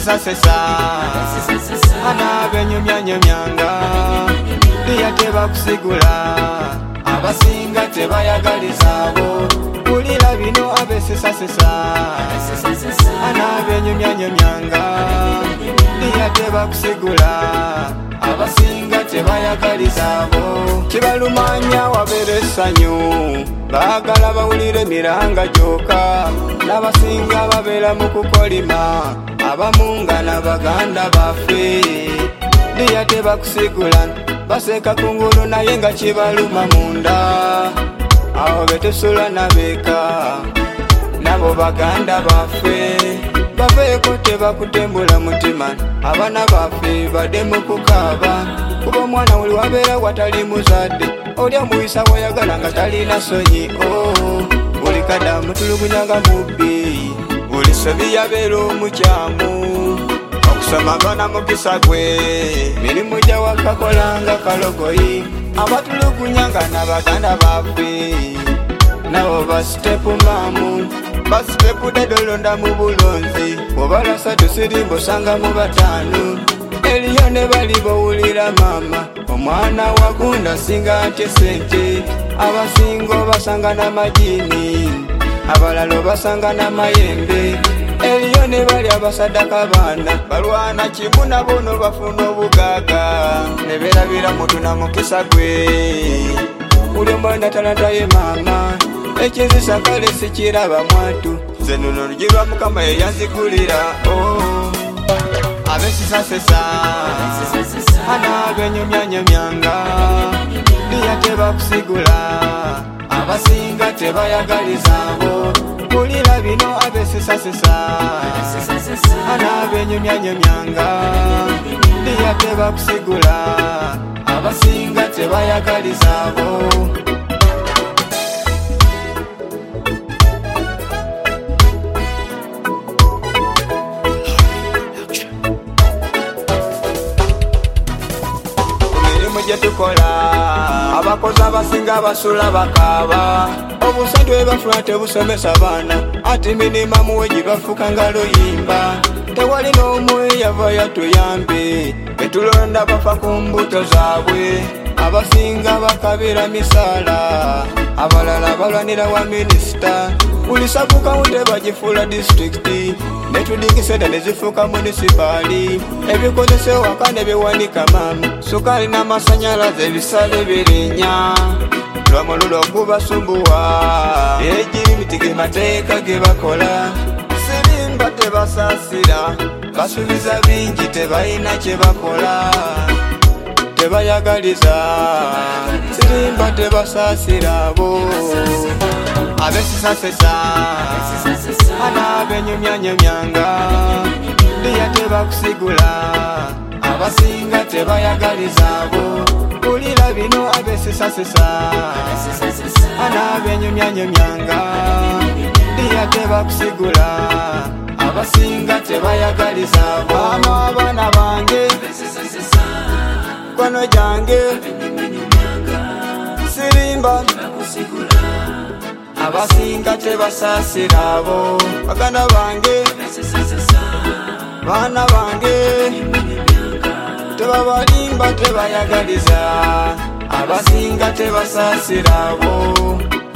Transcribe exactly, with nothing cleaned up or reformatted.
abesisa sesa anabenyumya nyumyanga liya tebakusigula abasinga tebayagaliza abo kulira bino abesisa sesa anabenyumya nyumyanga liya tebakusigula abasinga tebayagaliza abo kibalumanya wabere essanyu baagala bawulire miranga gyoka n'abasinga babeera mu kukolima abamu nga n'abaganda baffe liya tebakusigula baseka kungulu naye nga kibaluma munda awo betusula nabeka nabo baganda baffe baveeko tebakutembula mutima abaana baffe badde mu kukaaba kuba omwana wuli wabeera watali muzadde oli amuyisa wayagala nga talina sonyi oh, buli kada mutulugunyanga mubbi buli sobi yabeera omukyamu okusoma gona mukisa gwe mirimu gyawakakolanga kalogoyi abatulugunyanga n'abaganda baffe nabo basitepu mamu basitepu dedolonda mu bulonzi obalasa tusirimba osanga mu bataano eriyo ne bali bawulira mama omwana wagunda singa ntye sente abasinga obasanga n'amajini abalala obasanga n'amayembe eriyo ne bali abasadaka baana balwana kimu nabo no bafuna obugaaga ne beerabira mutuna mukisa gwe buli omwana talanta ye maama ekizisa kale sikiraba mwatu nze nuno olugirwa mukama yeyanzigulira oh. abesisa sesa anabenyumyanyumyanga liya tebakusigula abasinga tebayagaliza abo kulira bino abesisa sesa anabenyumyanyumyanga liya tebakusigula abasinga tebayagaliza abo tukola abakozi abasinga basula bakaba obusente bwebafuna tebusomesa baana ati minimamu wegibafuka nga luyimba tewali n'omu eyava yatuyambe betulonda bafa ku mbuto zaabwe abasinga bakabira misaala abalala balwanira wa minisita buli sabukawunti bagifuula disitulikiti netudingiseda nezifuuka munisipaali ebikozesewo waka ne biwanika maama sukaali n'amasanyalaze ebisale birinya lwamululo gubasumbuwa egirimiti ge mateeka ge bakola sirimba tebasaasira basuubiza bingi tebalina kye bakola tebayagaliza sirimba tebasaasira abo abesisa sesa anabenyumyanyumyanga liya tebakusigula abasinga tebayagaliza abo kulira bino abesisa sesa anabenyumyanyumyanga liya tebakusigula abasinga tebayagaliza abo ano abaana bange kwano jange sirimba abasinga tebasaasira abo baganda bange baana bange tebabalimba tebayagaliza abasinga tebasaasira abo